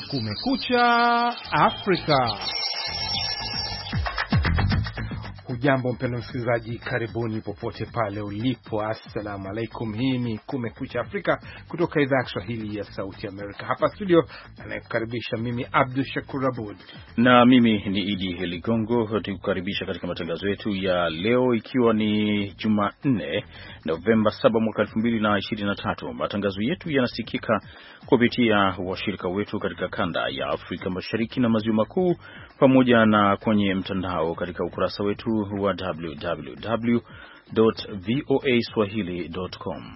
Kumekucha Afrika. Hujambo mpendwa msikilizaji, karibuni popote pale ulipo. Assalamu alaikum. Hii ni Kumekucha Afrika kutoka idhaa ya Kiswahili ya Sauti Amerika. Hapa studio anayekukaribisha mimi Abdul Shakur Abud, na mimi ni Idi Ligongo, tukukaribisha katika matangazo yetu ya leo, ikiwa ni Jumanne Novemba 7 mwaka 2023. Matangazo yetu yanasikika kupitia washirika wetu katika kanda ya Afrika Mashariki na Maziwa Makuu, pamoja na kwenye mtandao katika ukurasa wetu wa www.voaswahili.com.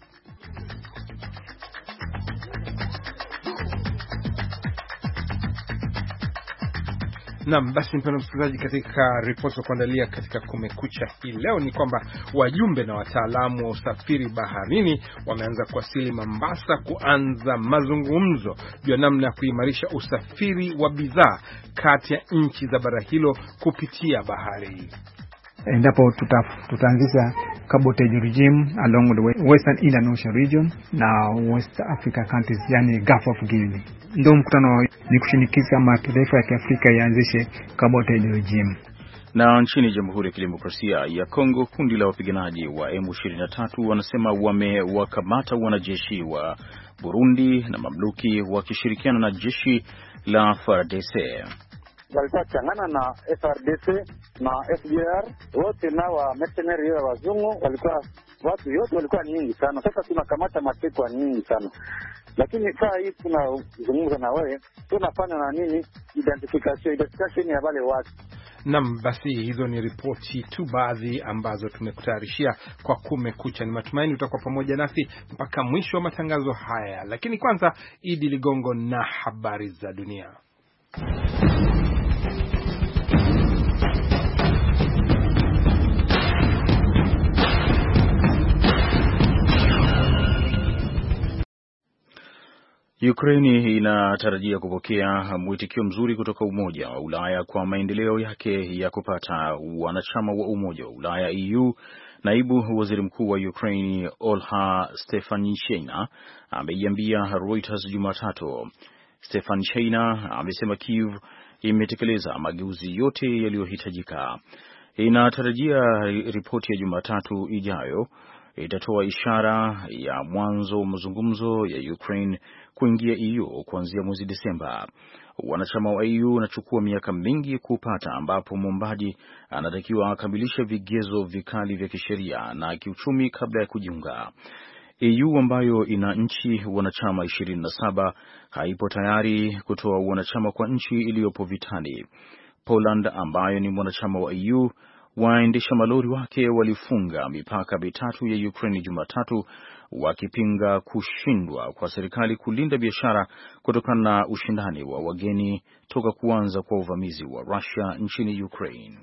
Naam, basi mpendwa msikilizaji, katika ripoti za kuandalia katika Kumekucha hii leo ni kwamba wajumbe na wataalamu wa usafiri baharini wameanza kuwasili Mombasa kuanza mazungumzo juu ya namna ya kuimarisha usafiri wa bidhaa kati ya nchi za bara hilo kupitia bahari. Endapo tutaanzisha cabotage regime along the Western Indian Ocean region na West Africa countries, yani Gulf of Guinea. Ndio mkutano ni kushinikiza mataifa ya Kiafrika yaanzishe cabotage regime. Na nchini Jamhuri ya Kidemokrasia ya Kongo, kundi la wapiganaji wa M23 wanasema wamewakamata wanajeshi wa Burundi na mamluki wakishirikiana na jeshi la FARDC. Walikuwa changana na FRDC na FDR wote na wa mercenary wa wazungu, walikuwa watu yote walikuwa nyingi sana. Sasa tunakamata mateka nyingi sana, lakini saa hii tunazungumza na wewe, tunafanya na nini identification ya wale watu. Naam, basi hizo ni ripoti tu baadhi ambazo tumekutayarishia kwa Kumekucha. Ni matumaini utakuwa pamoja nasi mpaka mwisho wa matangazo haya, lakini kwanza Idi Ligongo na habari za dunia. Ukraine inatarajia kupokea mwitikio mzuri kutoka Umoja wa Ulaya kwa maendeleo yake ya kupata wanachama wa Umoja wa Ulaya EU. Naibu Waziri Mkuu wa Ukraine Olha Stefanishyna ameiambia Reuters Jumatatu. Stefanishyna amesema Kyiv imetekeleza mageuzi yote yaliyohitajika. Inatarajia ripoti ya Jumatatu ijayo itatoa ishara ya mwanzo wa mazungumzo ya Ukraine kuingia EU kuanzia mwezi Desemba. Wanachama wa EU unachukua miaka mingi kupata, ambapo mwombaji anatakiwa akamilishe vigezo vikali vya kisheria na kiuchumi kabla ya kujiunga. EU ambayo ina nchi wanachama 27 haipo tayari kutoa wanachama kwa nchi iliyopo vitani. Poland ambayo ni mwanachama wa EU, waendesha malori wake walifunga mipaka mitatu ya Ukraine Jumatatu, wakipinga kushindwa kwa serikali kulinda biashara kutokana na ushindani wa wageni toka kuanza kwa uvamizi wa Russia nchini Ukraine.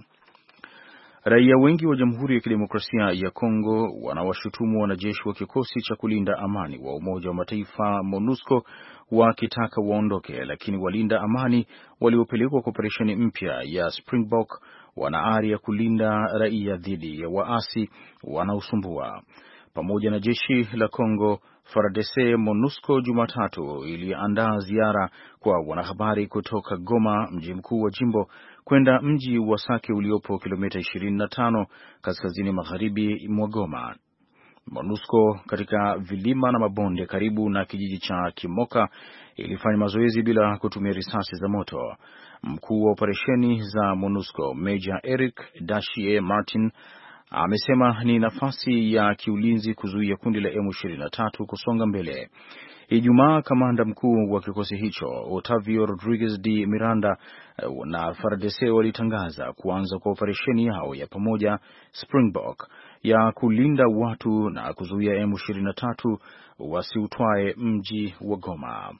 Raia wengi wa Jamhuri ya Kidemokrasia ya Kongo wanawashutumu wanajeshi wa kikosi cha kulinda amani wa Umoja wa Mataifa MONUSCO wakitaka waondoke, lakini walinda amani waliopelekwa kwa operesheni mpya ya Springbok wana ari ya kulinda raia dhidi ya waasi wanaosumbua. Pamoja na jeshi la Kongo, FARDC, MONUSCO Jumatatu iliandaa ziara kwa wanahabari kutoka Goma, mji mkuu wa jimbo, kwenda mji wa Sake uliopo kilomita 25 kaskazini magharibi mwa Goma. MONUSCO katika vilima na mabonde karibu na kijiji cha Kimoka ilifanya mazoezi bila kutumia risasi za moto. Mkuu wa operesheni za MONUSCO Major Eric Dashie Martin amesema ni nafasi ya kiulinzi kuzuia kundi la M23 kusonga mbele. Ijumaa, kamanda mkuu wa kikosi hicho Otavio Rodriguez de Miranda na FARDC walitangaza kuanza kwa operesheni yao ya pamoja Springbok ya kulinda watu na kuzuia M23 wasiutwae mji wa Goma.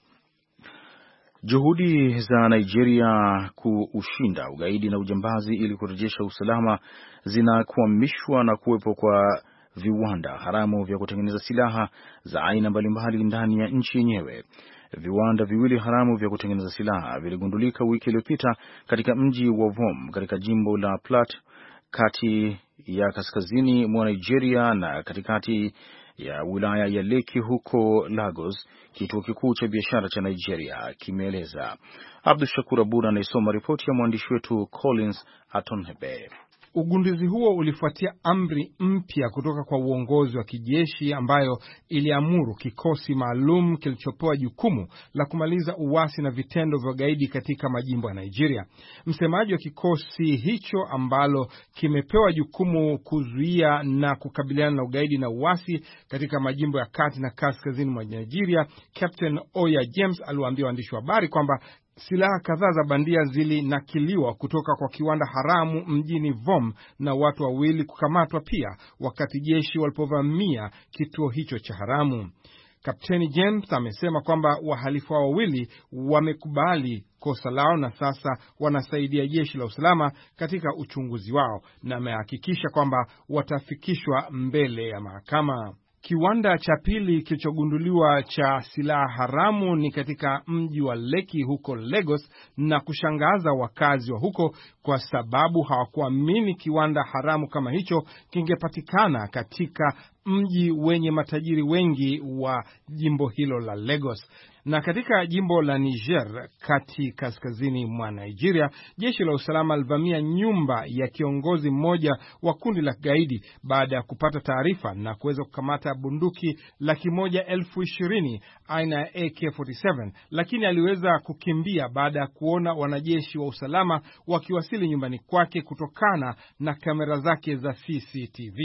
Juhudi za Nigeria kuushinda ugaidi na ujambazi ili kurejesha usalama zinakwamishwa na kuwepo kwa viwanda haramu vya kutengeneza silaha za aina mbalimbali ndani ya nchi yenyewe. Viwanda viwili haramu vya kutengeneza silaha viligundulika wiki iliyopita katika mji wa Vom katika jimbo la Plateau, kati ya kaskazini mwa Nigeria na katikati ya wilaya ya Lekki huko Lagos, kituo kikuu cha biashara cha Nigeria, kimeeleza. Abdul Shakur Abud anayesoma ripoti ya mwandishi wetu Collins Atonhebe. Ugunduzi huo ulifuatia amri mpya kutoka kwa uongozi wa kijeshi ambayo iliamuru kikosi maalum kilichopewa jukumu la kumaliza uasi na vitendo vya ugaidi katika majimbo ya Nigeria. Msemaji wa kikosi hicho ambalo kimepewa jukumu kuzuia na kukabiliana na ugaidi na uasi katika majimbo ya kati na kaskazini mwa Nigeria, Captain Oya James aliwaambia waandishi wa habari kwamba silaha kadhaa za bandia zilinakiliwa kutoka kwa kiwanda haramu mjini Vom na watu wawili kukamatwa pia wakati jeshi walipovamia kituo hicho cha haramu. Kapteni James amesema kwamba wahalifu wawili wamekubali kosa lao na sasa wanasaidia jeshi la usalama katika uchunguzi wao, na amehakikisha kwamba watafikishwa mbele ya mahakama. Kiwanda cha pili kilichogunduliwa cha silaha haramu ni katika mji wa Lekki huko Lagos, na kushangaza wakazi wa huko kwa sababu hawakuamini kiwanda haramu kama hicho kingepatikana katika mji wenye matajiri wengi wa jimbo hilo la Lagos. Na katika jimbo la Niger kaskazini mwa Nigeria, jeshi la usalama alivamia nyumba ya kiongozi mmoja wa kundi la kigaidi baada ya kupata taarifa na kuweza kukamata bunduki 120,000 aina ya AK-47, lakini aliweza kukimbia baada ya kuona wanajeshi wa usalama wakiwasili nyumbani kwake kutokana na kamera zake za CCTV.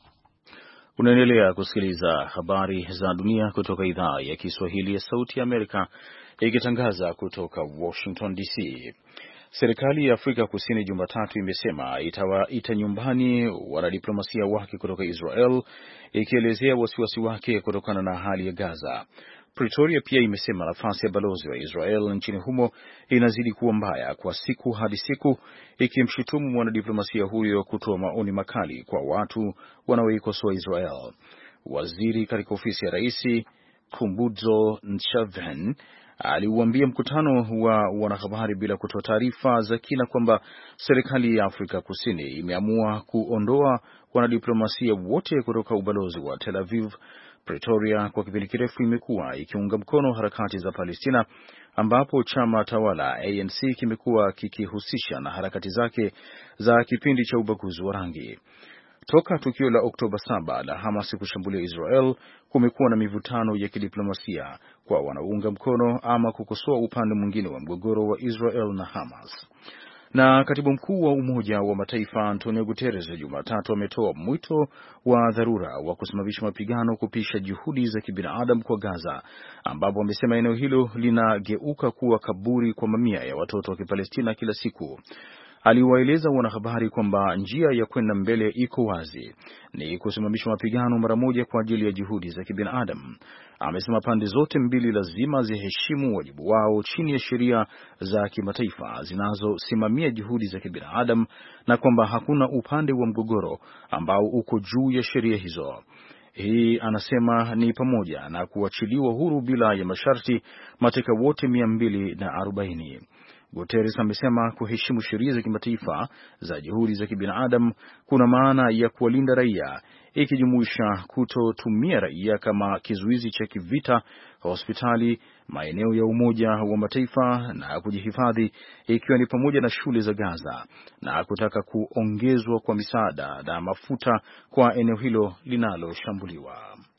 Unaendelea kusikiliza habari za dunia kutoka idhaa ya Kiswahili ya Sauti ya Amerika ikitangaza kutoka Washington DC. Serikali ya Afrika Kusini Jumatatu imesema itawaita nyumbani wanadiplomasia wake kutoka Israel, ikielezea wasiwasi wake kutokana na hali ya Gaza. Pretoria pia imesema nafasi ya balozi wa Israel nchini humo inazidi kuwa mbaya kwa siku hadi siku, ikimshutumu mwanadiplomasia huyo kutoa maoni makali kwa watu wanaoikosoa Israel. Waziri katika ofisi ya rais Khumbudzo Ntshavheni aliuambia mkutano wa wanahabari bila kutoa taarifa za kina kwamba serikali ya Afrika Kusini imeamua kuondoa wanadiplomasia wote kutoka ubalozi wa Tel Aviv. Pretoria kwa kipindi kirefu imekuwa ikiunga mkono harakati za Palestina, ambapo chama tawala ANC kimekuwa kikihusisha na harakati zake za kipindi cha ubaguzi wa rangi. Toka tukio la Oktoba 7 la Hamas kushambulia Israel, kumekuwa na mivutano ya kidiplomasia kwa wanaunga mkono ama kukosoa upande mwingine wa mgogoro wa Israel na Hamas. Na katibu mkuu wa Umoja wa Mataifa Antonio Guterres Jumatatu ametoa mwito wa dharura wa kusimamisha mapigano kupisha juhudi za kibinadamu kwa Gaza, ambapo amesema eneo hilo linageuka kuwa kaburi kwa mamia ya watoto wa Kipalestina kila siku. Aliwaeleza wanahabari kwamba njia ya kwenda mbele iko wazi, ni kusimamisha mapigano mara moja kwa ajili ya juhudi za kibinadamu. Amesema pande zote mbili lazima ziheshimu wajibu wao chini ya sheria za kimataifa zinazosimamia juhudi za kibinadamu, na kwamba hakuna upande wa mgogoro ambao uko juu ya sheria hizo. Hii anasema ni pamoja na kuachiliwa huru bila ya masharti mateka wote 240. Guterres amesema kuheshimu sheria za kimataifa za juhudi za kibinadamu kuna maana ya kuwalinda raia, ikijumuisha kutotumia raia kama kizuizi cha kivita, hospitali, maeneo ya Umoja wa Mataifa na kujihifadhi, ikiwa ni pamoja na shule za Gaza, na kutaka kuongezwa kwa misaada na mafuta kwa eneo hilo linaloshambuliwa.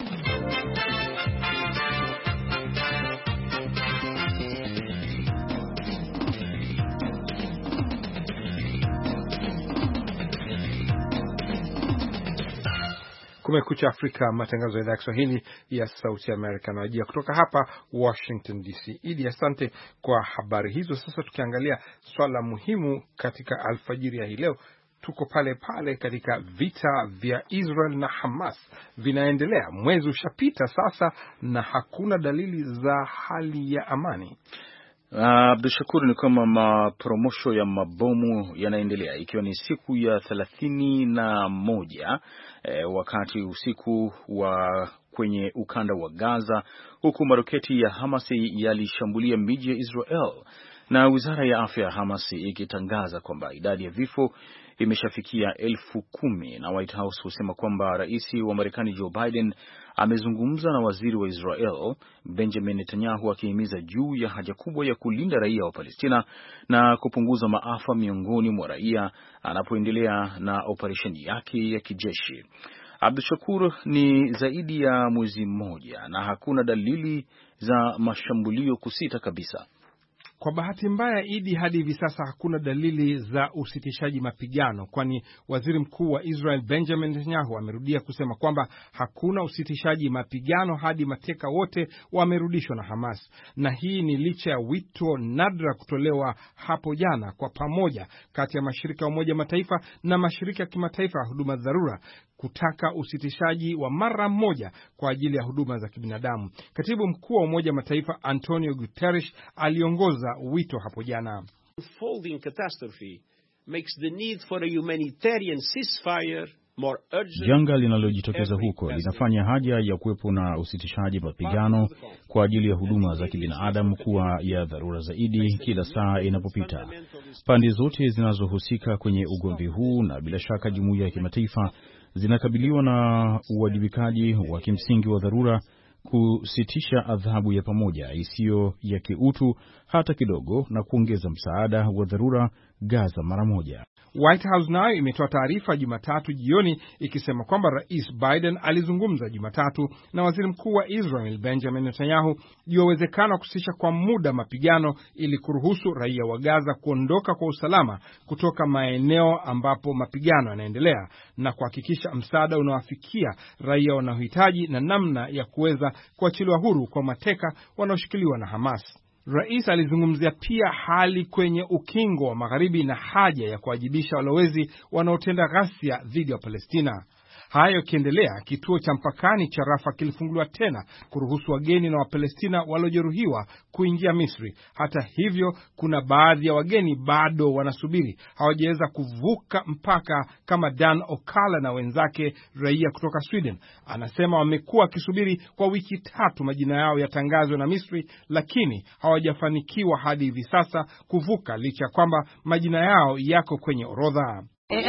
Kumekucha Afrika, matangazo ya idhaa ya Kiswahili ya Sauti ya Amerika na kutoka hapa Washington DC. Idi, asante kwa habari hizo. Sasa tukiangalia swala muhimu katika alfajiri ya hii leo, tuko pale pale katika vita vya Israel na Hamas vinaendelea. Mwezi ushapita sasa na hakuna dalili za hali ya amani. Abdul Shakur, ni kama mapromosho ya mabomu yanaendelea ikiwa ni siku ya 31 wakati usiku wa kwenye ukanda wa Gaza, huku maroketi ya Hamas yalishambulia miji ya Israel na wizara ya afya ya Hamas ikitangaza kwamba idadi ya vifo imeshafikia 10,000, na White House husema kwamba rais wa Marekani Joe Biden amezungumza na waziri wa Israel Benjamin Netanyahu akihimiza juu ya haja kubwa ya kulinda raia wa Palestina na kupunguza maafa miongoni mwa raia anapoendelea na operesheni yake ya kijeshi. Abdul Shakur, ni zaidi ya mwezi mmoja na hakuna dalili za mashambulio kusita kabisa. Kwa bahati mbaya, Idi, hadi hivi sasa hakuna dalili za usitishaji mapigano, kwani waziri mkuu wa Israel Benjamin Netanyahu amerudia kusema kwamba hakuna usitishaji mapigano hadi mateka wote wamerudishwa na Hamas. Na hii ni licha ya wito nadra kutolewa hapo jana kwa pamoja kati ya mashirika ya Umoja Mataifa na mashirika ya kimataifa ya huduma dharura kutaka usitishaji wa mara moja kwa ajili ya huduma za kibinadamu. Katibu mkuu wa Umoja Mataifa Antonio Guterres aliongoza wito hapo jana. Unfolding catastrophe makes the need for a humanitarian ceasefire more urgent. Janga linalojitokeza huko linafanya haja ya kuwepo na usitishaji mapigano kwa ajili ya huduma za kibinadamu kuwa ya dharura zaidi kila saa inapopita. Pande zote zinazohusika kwenye ugomvi huu na bila shaka jumuiya ya kimataifa zinakabiliwa na uwajibikaji wa kimsingi wa dharura kusitisha adhabu ya pamoja isiyo ya kiutu hata kidogo na kuongeza msaada wa dharura Gaza mara moja. White House nayo imetoa taarifa Jumatatu jioni ikisema kwamba Rais Biden alizungumza Jumatatu na Waziri Mkuu wa Israel Benjamin Netanyahu juu ya uwezekano wa kusitisha kwa muda mapigano ili kuruhusu raia wa Gaza kuondoka kwa usalama kutoka maeneo ambapo mapigano yanaendelea na kuhakikisha msaada unawafikia raia wanaohitaji na namna ya kuweza kuachiliwa huru kwa mateka wanaoshikiliwa na Hamas. Rais alizungumzia pia hali kwenye ukingo wa Magharibi na haja ya kuwajibisha walowezi wanaotenda ghasia dhidi ya Palestina. Hayo kiendelea, kituo cha mpakani cha Rafa kilifunguliwa tena kuruhusu wageni na Wapalestina waliojeruhiwa kuingia Misri. Hata hivyo, kuna baadhi ya wageni bado wanasubiri, hawajaweza kuvuka mpaka, kama Dan Okala na wenzake raia kutoka Sweden. Anasema wamekuwa wakisubiri kwa wiki 3 majina yao yatangazwe na Misri, lakini hawajafanikiwa hadi hivi sasa kuvuka licha kwamba majina yao yako kwenye orodha.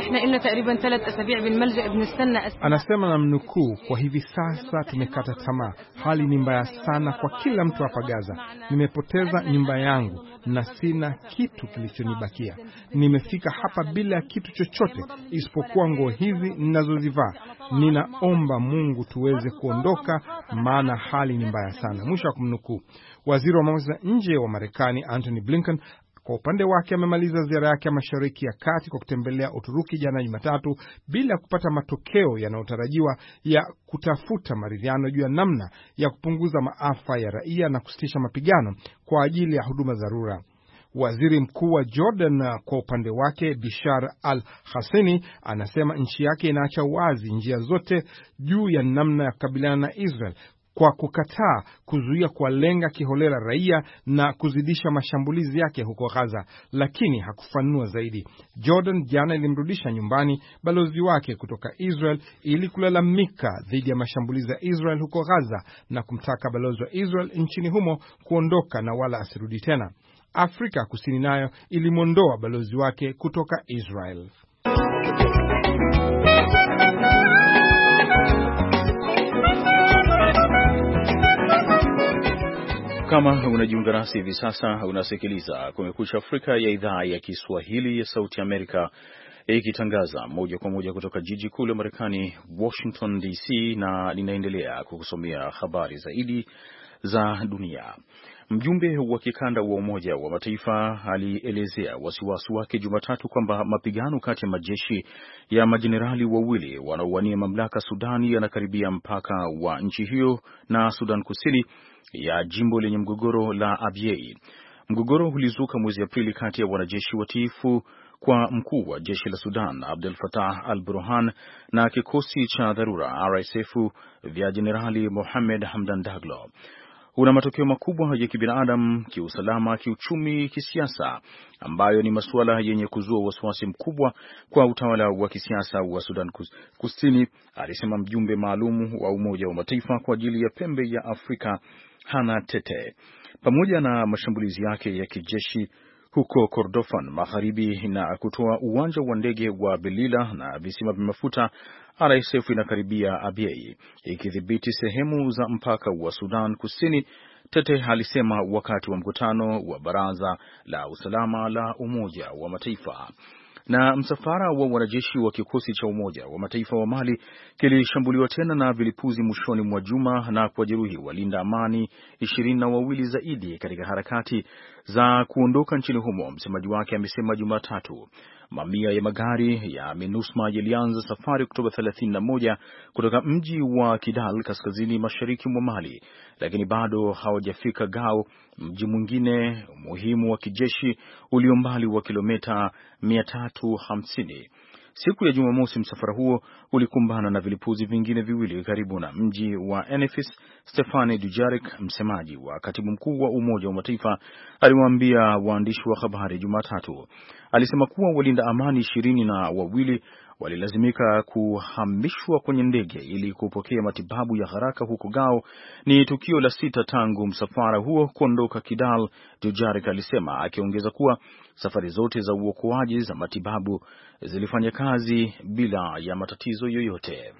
Anasema na mnukuu, kwa hivi sasa tumekata tamaa. Hali ni mbaya sana kwa kila mtu hapa Gaza. Nimepoteza nyumba yangu na sina kitu kilichonibakia. Nimefika hapa bila kitu chochote isipokuwa nguo hizi ninazozivaa. Ninaomba Mungu tuweze kuondoka, maana hali ni mbaya sana. Mwisho wa kumnukuu. Waziri wa mambo ya nje wa Marekani Antony Blinken kwa upande wake amemaliza ziara yake ya Mashariki ya Kati kwa kutembelea Uturuki jana Jumatatu bila kupata matokeo yanayotarajiwa ya kutafuta maridhiano juu ya namna ya kupunguza maafa ya raia na kusitisha mapigano kwa ajili ya huduma dharura. Waziri Mkuu wa Jordan kwa upande wake Bishar al-Hassani anasema nchi yake inaacha wazi njia zote juu ya namna ya kukabiliana na Israel kwa kukataa kuzuia kuwalenga kiholela raia na kuzidisha mashambulizi yake huko Gaza, lakini hakufanua zaidi. Jordan jana ilimrudisha nyumbani balozi wake kutoka Israel ili kulalamika dhidi ya mashambulizi ya Israel huko Gaza na kumtaka balozi wa Israel nchini humo kuondoka na wala asirudi tena. Afrika Kusini nayo ilimwondoa balozi wake kutoka Israel. Kama unajiunga nasi hivi sasa, unasikiliza Kumekucha Afrika ya idhaa ya Kiswahili ya Sauti Amerika, ikitangaza moja kwa moja kutoka jiji kuu la Marekani, Washington DC, na ninaendelea kukusomea habari zaidi za dunia. Mjumbe wa kikanda wa Umoja wa Mataifa alielezea wasiwasi wake Jumatatu kwamba mapigano kati ya majeshi ya majenerali wawili wanaowania mamlaka Sudani yanakaribia mpaka wa nchi hiyo na Sudan Kusini ya jimbo lenye mgogoro la Abyei. Mgogoro ulizuka mwezi Aprili kati ya wanajeshi watiifu kwa mkuu wa jeshi la Sudan Abdel Fattah al-Burhan na kikosi cha dharura RSF vya Jenerali Mohamed Hamdan Daglo. Una matokeo makubwa ya kibinadamu, kiusalama, kiuchumi, kisiasa, ambayo ni masuala yenye kuzua wasiwasi mkubwa kwa utawala wa kisiasa wa Sudan Kusini, alisema mjumbe maalum wa Umoja wa Mataifa kwa ajili ya pembe ya Afrika Hannah Tete. Pamoja na mashambulizi yake ya kijeshi huko Kordofan magharibi na kutoa uwanja wa ndege wa Belila na visima vya mafuta. RSF inakaribia Abyei ikidhibiti sehemu za mpaka wa Sudan Kusini, Tete alisema wakati wa mkutano wa Baraza la Usalama la Umoja wa Mataifa. Na msafara wa wanajeshi wa kikosi cha Umoja wa Mataifa wa Mali kilishambuliwa tena na vilipuzi mwishoni mwa juma na kuwajeruhi walinda amani 22 zaidi katika harakati za kuondoka nchini humo. Msemaji wake amesema Jumatatu mamia ya magari ya MINUSMA yalianza safari Oktoba 31 kutoka mji wa Kidal kaskazini mashariki mwa Mali, lakini bado hawajafika Gao, mji mwingine muhimu wa kijeshi ulio mbali wa kilomita 350. Siku ya Jumamosi msafara huo ulikumbana na vilipuzi vingine viwili karibu na mji wa Enfis. Stefane Dujarric, msemaji wa katibu mkuu wa Umoja wa Mataifa, aliwaambia waandishi wa habari Jumatatu. Alisema kuwa walinda amani 22 walilazimika kuhamishwa kwenye ndege ili kupokea matibabu ya haraka huko Gao. Ni tukio la 6 tangu msafara huo kuondoka Kidal, Dujarric alisema, akiongeza kuwa safari zote za uokoaji za matibabu zilifanya kazi bila ya matatizo yoyote.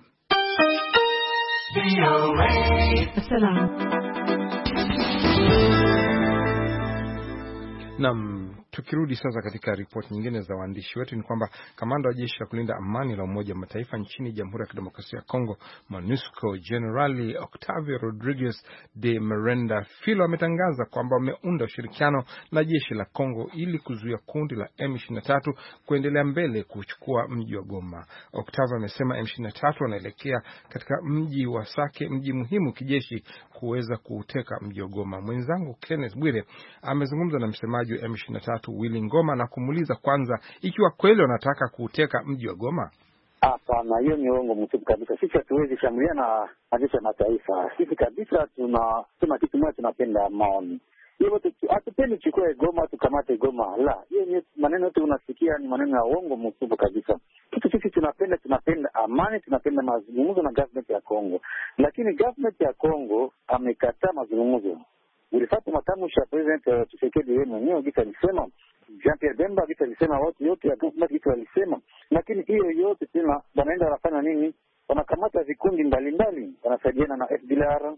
Tukirudi sasa katika ripoti nyingine za waandishi wetu ni kwamba kamanda wa jeshi la kulinda amani la Umoja wa Mataifa nchini Jamhuri ya Kidemokrasia ya Kongo, MONUSCO, Generali Octavio Rodriguez de Miranda Filo ametangaza kwamba wameunda ushirikiano na jeshi la Kongo ili kuzuia kundi la M23 kuendelea mbele kuchukua mji wa Goma. Octavio amesema M23 wanaelekea katika mji wa Sake, mji muhimu kijeshi, kuweza kuuteka mji wa Goma. Mwenzangu Kenneth Bwire amezungumza na msemaji wa M23 Willy Ngoma na kumuuliza kwanza ikiwa kweli wanataka kuuteka mji wa Goma. Hapana, hiyo ni uongo mtupu kabisa. Sisi hatuwezi shambulia na majeshi ya mataifa. Sisi kabisa tuna kitu moja, tunapenda amani. Hivyo hatupendi chukue Goma tukamate Goma. La, hiyo ni maneno yote unasikia ni maneno ya uongo mtupu kabisa. Kitu sisi tunapenda amani, tunapenda mazungumzo na government ya Kongo. Lakini government ya Kongo amekataa mazungumzo. Ulifuata matamshi ya President Tshisekedi yeye mwenyewe gisa alisema, Jean-Pierre Bemba gisa alisema, watu yote ya government gisa alisema, lakini hiyo yote tena wanaenda wanafanya nini? Wanakamata vikundi mbalimbali, wanasaidiana na FDLR,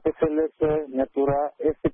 APCLS, Nyatura,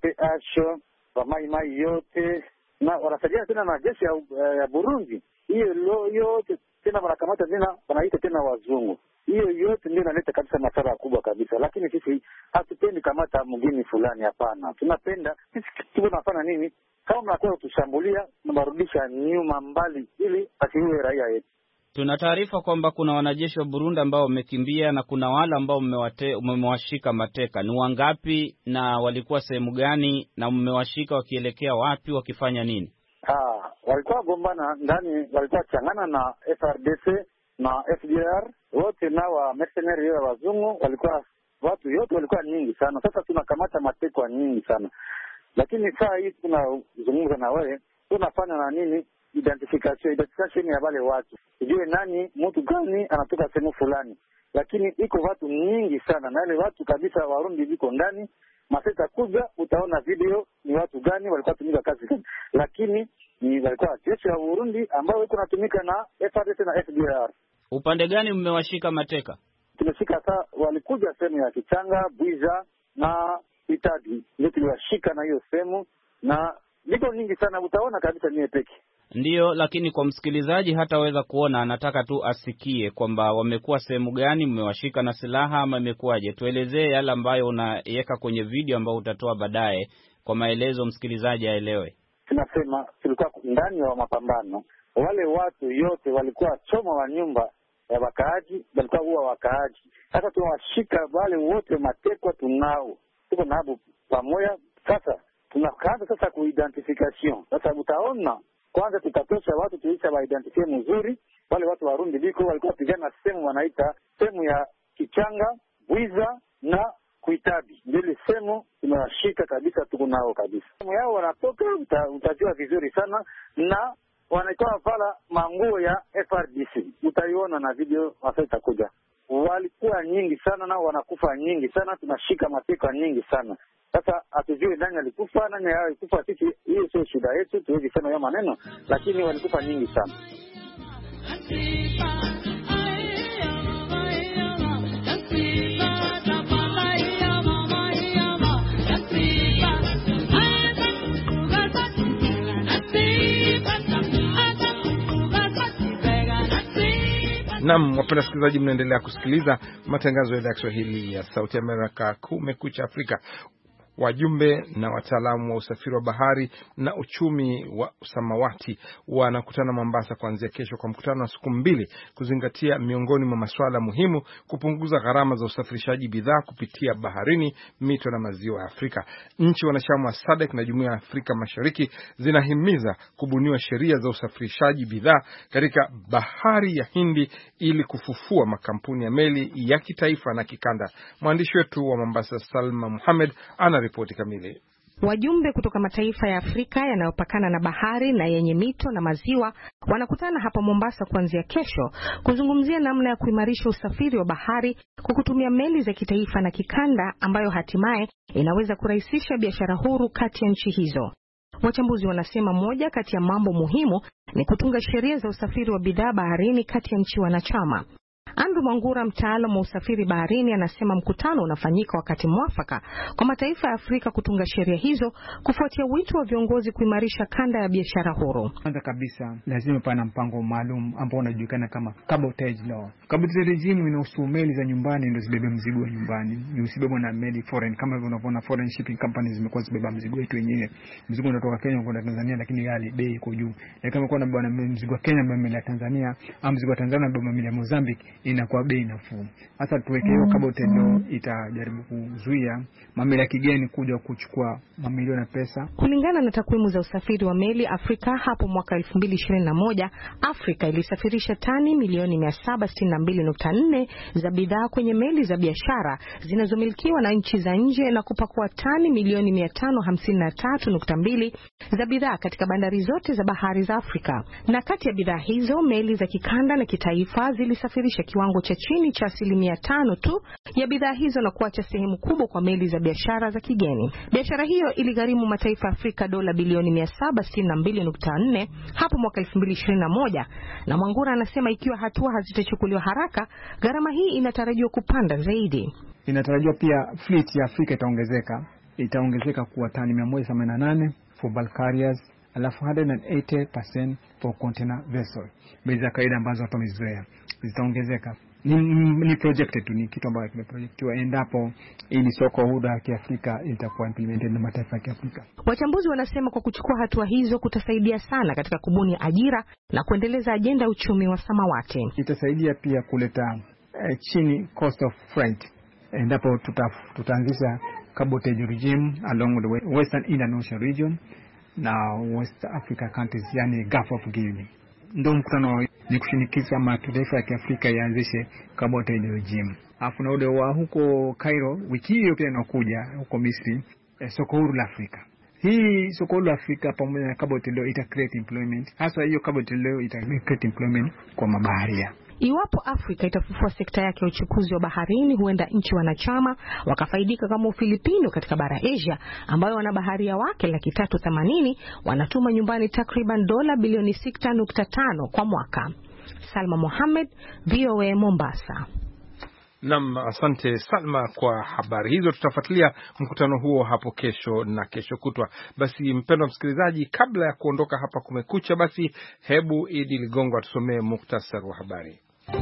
SPH, Mai yote, na wanasaidiana tena na jeshi ya Burundi. Hiyo yote tena wanakamata tena wanaita tena wazungu. Hiyo yote ndio inaleta kabisa madhara kubwa kabisa. Lakini sisi hatupendi kamata mgeni fulani, hapana. Tunapenda sisi tunafanya nini? Kama mnakuwa tushambulia, tunawarudisha nyuma mbali ili asiwe raia yetu. Tuna taarifa kwamba kuna wanajeshi wa Burundi ambao wamekimbia na kuna wale ambao mmewashika mateka. Ni wangapi na walikuwa sehemu gani na mmewashika wakielekea wapi, wakifanya nini? Walikuwa gombana ndani, walikuwa changana na FRDC na FDR wote na wa mercenary wa wazungu. Walikuwa watu yote walikuwa nyingi sana. Sasa tunakamata mateka nyingi sana. Lakini saa hii tunazungumza na wewe, tunafanya na nini? Identification ya wale watu. Tujue nani, mtu gani anatoka sehemu fulani. Lakini iko watu nyingi sana na wale watu kabisa Warundi viko ndani. Maseta kuja utaona video ni watu gani walikuwa tumika kazi gani. Lakini ni walikuwa jeshi ya Burundi ambao wako natumika na FARDC na FDR. Upande gani mmewashika mateka? Tumeshika saa walikuja sehemu ya Kichanga, Bwiza na Itadi. Ndio tuliwashika na hiyo sehemu na liko nyingi sana, utaona kabisa ni peke. Ndiyo, lakini kwa msikilizaji hataweza kuona, anataka tu asikie kwamba wamekuwa sehemu gani, mmewashika na silaha ama imekuwaje. Tuelezee yale ambayo unaweka kwenye video ambayo utatoa baadaye kwa maelezo msikilizaji aelewe. Tunasema tulikuwa ndani ya mapambano. Wale watu yote walikuwa choma wa nyumba ya wakaaji, walikuwa huwa wakaaji. Sasa tunawashika wale wote matekwa tunao. Tuko nabo pamoja. Sasa tunakaanza sasa kuidentification. Sasa utaona kwanza tutatosha watu tuisha wa identify mzuri. Wale watu Warundi biko walikuwa pigana sehemu wanaita sehemu ya Kichanga, Bwiza na Kuitabi. Ndio sehemu tunawashika kabisa, tuko nao kabisa. Sehemu yao wanatoka utajua vizuri sana na wanaitoa vala manguo ya FRDC. Utaiona na video hasa itakuja. walikuwa nyingi sana, nao wanakufa nyingi sana, tunashika mateka nyingi sana. Sasa hatujui nani alikufa, nani alikufa. Sisi hiyo sio shida yetu, tuwezi sema hiyo maneno, lakini walikufa nyingi sana. Naam, wapenda wasikilizaji, mnaendelea kusikiliza matangazo ya idhaa ya Kiswahili ya Sauti Amerika, Kumekucha Afrika. Wajumbe na wataalamu wa usafiri wa bahari na uchumi wa samawati wanakutana Mombasa kuanzia kesho kwa mkutano wa siku 2 kuzingatia miongoni mwa masuala muhimu kupunguza gharama za usafirishaji bidhaa kupitia baharini, mito na maziwa ya Afrika. Nchi wanachama wa SADC na Jumuiya ya Afrika Mashariki zinahimiza kubuniwa sheria za usafirishaji bidhaa katika bahari ya Hindi ili kufufua makampuni ya meli ya kitaifa na kikanda. Mwandishi wetu wa Mombasa Salma Muhammad ana ripoti kamili. Wajumbe kutoka mataifa ya Afrika yanayopakana na bahari na yenye mito na maziwa wanakutana hapa Mombasa kuanzia kesho kuzungumzia namna ya kuimarisha usafiri wa bahari kwa kutumia meli za kitaifa na kikanda ambayo hatimaye inaweza kurahisisha biashara huru kati ya nchi hizo. Wachambuzi wanasema moja kati ya mambo muhimu ni kutunga sheria za usafiri wa bidhaa baharini kati ya nchi wanachama. Andrew Mwangura, mtaalamu wa usafiri baharini, anasema mkutano unafanyika wakati mwafaka kwa mataifa ya Afrika kutunga sheria hizo kufuatia wito wa viongozi kuimarisha kanda ya biashara huru. Kwanza kabisa lazima pana mpango maalum ambao unajulikana kama cabotage law. Cabotage regime inahusu meli za nyumbani ndio zibebe mzigo wa nyumbani, ni usibebwe na meli foreign. Kama hivyo unavyoona foreign shipping companies zimekuwa zibeba mzigo wetu wenyewe. Mzigo unatoka Kenya kwenda Tanzania, lakini ghali, bei iko juu. Na kama kuna bwana mzigo wa Kenya mbele ya Tanzania, au mzigo wa Tanzania mbele ya Mozambique, inakuwa bei nafuu. Hasa tuweke hiyo cabotage law, itajaribu kuzuia mameli ya kigeni kuja kuchukua mamilioni ya pesa. Kulingana na takwimu za usafiri wa meli Afrika, hapo mwaka 2021 Afrika ilisafirisha tani milioni 762.4 za bidhaa kwenye meli za biashara zinazomilikiwa na nchi za nje na kupakua tani milioni 553.2 za bidhaa katika bandari zote za bahari za Afrika. Na kati ya bidhaa hizo, meli za kikanda na kitaifa zilisafirisha kiwango cha chini cha 5% tu ya bidhaa hizo na kuacha sehemu kubwa kwa meli za biashara za kigeni. Biashara hiyo iligharimu mataifa ya Afrika dola bilioni 762.4 hapo mwaka 2021, na Mwangura anasema ikiwa hatua hazitachukuliwa haraka, gharama hii inatarajiwa kupanda zaidi. Inatarajiwa pia fleet ya Afrika itaongezeka kuwa tani 188 for bulk carriers, alafu 180% for container vessel. Bei za kawaida ambazo watu wamezoea zitaongezeka. Ni projected tu, ni kitu ambacho kimeprojectiwa endapo ili soko huru ya Kiafrika itakuwa implemented na mataifa ya Kiafrika. Wachambuzi wanasema kwa kuchukua hatua hizo kutasaidia sana katika kubuni ajira na kuendeleza ajenda uchumi wa samawati. Itasaidia pia kuleta chini cost of freight endapo tutaanzisha cabotage regime along the Western Indian Ocean region na West Africa countries, yani Gulf of Guinea. Ndio mkutano ni kushinikiza mataifa ya Kiafrika yaanzishe cabotage regime. Alafu na ule wa huko Cairo wiki hiyo pia inakuja huko Misri, soko huru la Afrika. Hii soko huru la Afrika pamoja na cabotage law ita create employment. Hasa hiyo cabotage law ita create employment kwa mabaharia. Iwapo Afrika itafufua sekta yake ya uchukuzi wa baharini, huenda nchi wanachama wakafaidika kama Ufilipino katika bara Asia, ambayo wana baharia wake 380 wanatuma nyumbani takriban dola bilioni 6.5 kwa mwaka. Salma Mohamed, VOA Mombasa. Naam, asante Salma kwa habari hizo. Tutafuatilia mkutano huo hapo kesho na kesho kutwa. Basi mpendwa msikilizaji, kabla ya kuondoka hapa Kumekucha, basi hebu Idi Ligongo atusomee muktasari wa habari.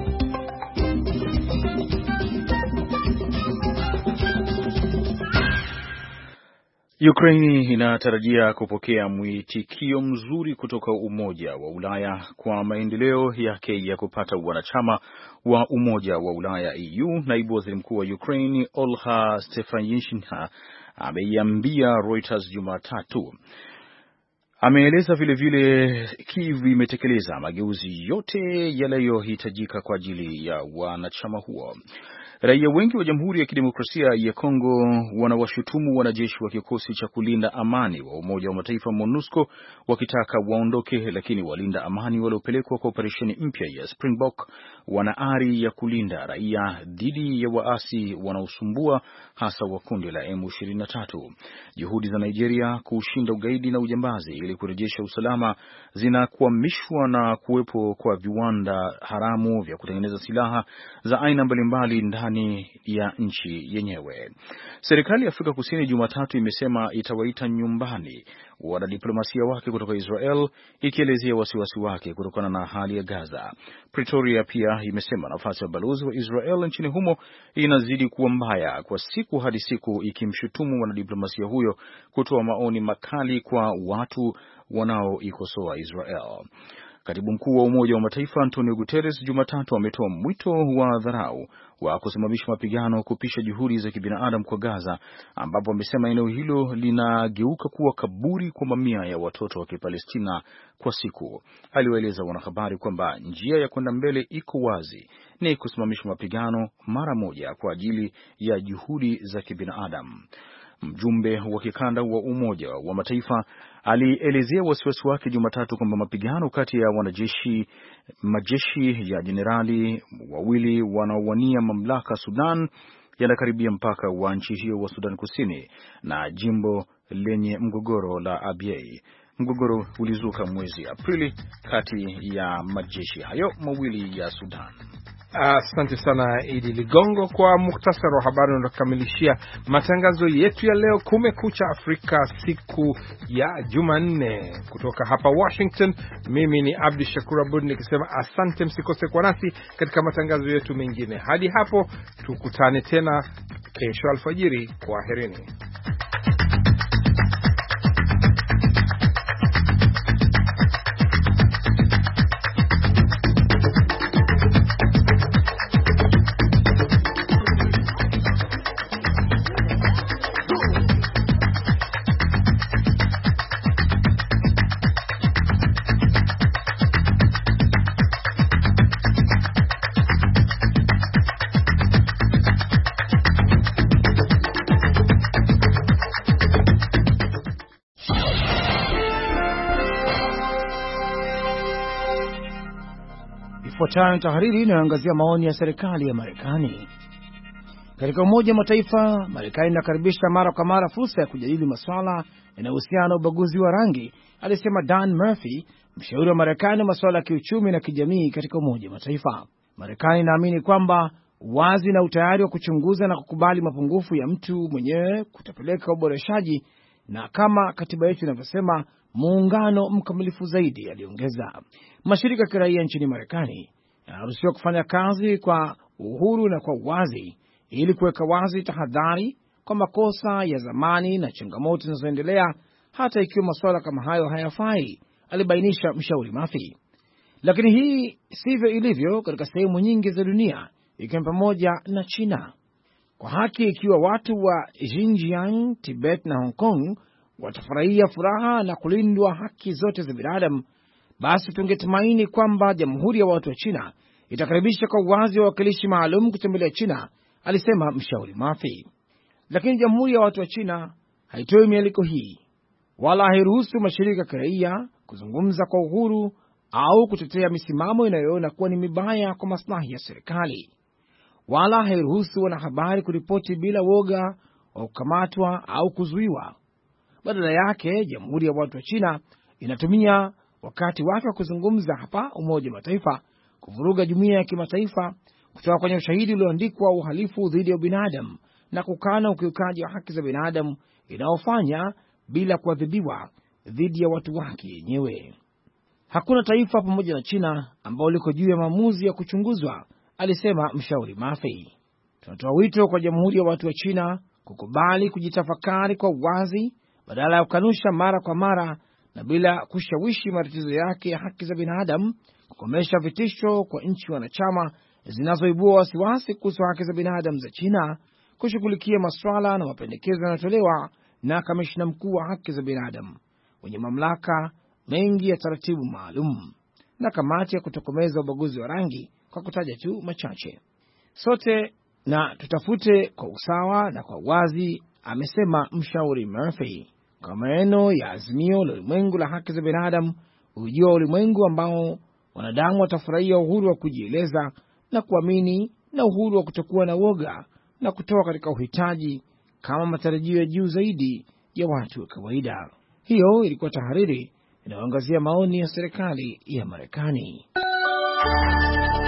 Ukraine inatarajia kupokea mwitikio mzuri kutoka Umoja wa Ulaya kwa maendeleo yake ya kupata wanachama wa Umoja wa Ulaya EU. Naibu Waziri Mkuu wa Ukraine Olha Stefanishyna ameiambia Reuters Jumatatu. Ameeleza vile vile Kyiv imetekeleza mageuzi yote yanayohitajika kwa ajili ya wanachama huo. Raia wengi wa Jamhuri ya Kidemokrasia ya Kongo wanawashutumu wanajeshi wa kikosi cha kulinda amani wa Umoja wa Mataifa MONUSCO wakitaka waondoke, lakini walinda amani waliopelekwa kwa operesheni mpya ya Springbok wana ari ya kulinda raia dhidi ya waasi wanaosumbua, hasa wa kundi la M23. Juhudi za Nigeria kushinda ugaidi na ujambazi ili kurejesha usalama zinakwamishwa na kuwepo kwa viwanda haramu vya kutengeneza silaha za aina mbalimbali ndani ya nchi yenyewe. Serikali ya Afrika Kusini Jumatatu imesema itawaita nyumbani wanadiplomasia wake kutoka Israel, ikielezea wasiwasi wake kutokana na hali ya Gaza. Pretoria pia imesema nafasi ya balozi wa Israel nchini humo inazidi kuwa mbaya kwa siku hadi siku, ikimshutumu wanadiplomasia huyo kutoa maoni makali kwa watu wanaoikosoa Israel. Katibu mkuu wa Umoja wa Mataifa Antonio Guterres Jumatatu ametoa mwito wa dharau wa kusimamisha mapigano kupisha juhudi za kibinadamu kwa Gaza, ambapo amesema eneo hilo linageuka kuwa kaburi kwa mamia ya watoto wa Kipalestina kwa siku. Aliwaeleza wanahabari kwamba njia ya kwenda mbele iko wazi, ni kusimamisha mapigano mara moja kwa ajili ya juhudi za kibinadamu. Mjumbe wa kikanda wa Umoja wa Mataifa alielezea wasiwasi wake Jumatatu kwamba mapigano kati ya majeshi ya jenerali wawili wanaowania mamlaka Sudan yanakaribia mpaka wa nchi hiyo wa Sudan Kusini na jimbo lenye mgogoro la Abyei. Mgogoro ulizuka mwezi Aprili kati ya majeshi hayo mawili ya Sudan. Asante sana Idi Ligongo kwa muhtasari wa habari. Unakamilishia matangazo yetu ya leo Kumekucha Afrika siku ya Jumanne kutoka hapa Washington. Mimi ni Abdi Shakur Abud nikisema asante, msikose kwa nasi katika matangazo yetu mengine. Hadi hapo tukutane tena kesho alfajiri. Kwaherini. Ifuatayo tahariri inayoangazia maoni ya serikali ya Marekani. Katika Umoja wa Mataifa, Marekani inakaribisha mara kwa mara fursa ya kujadili masuala yanayohusiana na ubaguzi wa rangi, alisema Dan Murphy, mshauri wa Marekani wa masuala ya kiuchumi na kijamii katika Umoja wa Mataifa. Marekani inaamini kwamba uwazi na utayari wa kuchunguza na kukubali mapungufu ya mtu mwenyewe kutapeleka uboreshaji, na kama katiba yetu inavyosema, muungano mkamilifu zaidi, aliongeza. Mashirika ya kiraia nchini Marekani yanaruhusiwa kufanya kazi kwa uhuru na kwa uwazi ili kuweka wazi tahadhari kwa makosa ya zamani na changamoto zinazoendelea, hata ikiwa masuala kama hayo hayafai, alibainisha mshauri Murphy. Lakini hii sivyo ilivyo katika sehemu nyingi za dunia, ikiwa pamoja na China. Kwa haki, ikiwa watu wa Xinjiang, Tibet na Hong Kong watafurahia furaha na kulindwa haki zote za binadamu, basi tungetumaini kwamba Jamhuri ya Watu wa China itakaribisha kwa uwazi wa wakilishi maalum kutembelea China, alisema mshauri Murphy. Lakini Jamhuri ya Watu wa China haitoi mialiko hii, wala hairuhusu mashirika ya kiraia kuzungumza kwa uhuru au kutetea misimamo inayoona kuwa ni mibaya kwa maslahi ya serikali, wala hairuhusu wanahabari kuripoti bila woga wa kukamatwa au kuzuiwa. Badala yake, Jamhuri ya Watu wa China inatumia wakati wake wa kuzungumza hapa Umoja wa Mataifa kuvuruga jumuiya ya kimataifa, kutoka kwenye ushahidi ulioandikwa uhalifu dhidi ya binadamu na kukana ukiukaji wa haki za binadamu inaofanya bila kuadhibiwa dhidi ya watu wake yenyewe. Hakuna taifa pamoja na China ambao liko juu ya maamuzi ya kuchunguzwa, alisema mshauri Murphy. Tunatoa wito kwa Jamhuri ya Watu wa China kukubali kujitafakari kwa wazi badala ya kukanusha mara kwa mara na bila kushawishi matatizo yake ya haki za binadamu, kukomesha vitisho kwa nchi wanachama zinazoibua wasiwasi kuhusu haki za binadamu za China, kushughulikia masuala na mapendekezo yanayotolewa na kamishna mkuu wa haki za binadamu wenye mamlaka mengi ya taratibu maalum, na kamati ya kutokomeza ubaguzi wa rangi, kwa kutaja tu machache. Sote na tutafute kwa usawa na kwa wazi, amesema mshauri Murphy. Kwa maneno ya azimio la ulimwengu la haki za binadamu, ujio wa ulimwengu ambao wanadamu watafurahia uhuru wa kujieleza na kuamini na uhuru wa kutokuwa na woga na kutoa katika uhitaji kama matarajio ya juu zaidi ya watu wa kawaida. Hiyo ilikuwa tahariri inayoangazia maoni ya serikali ya Marekani.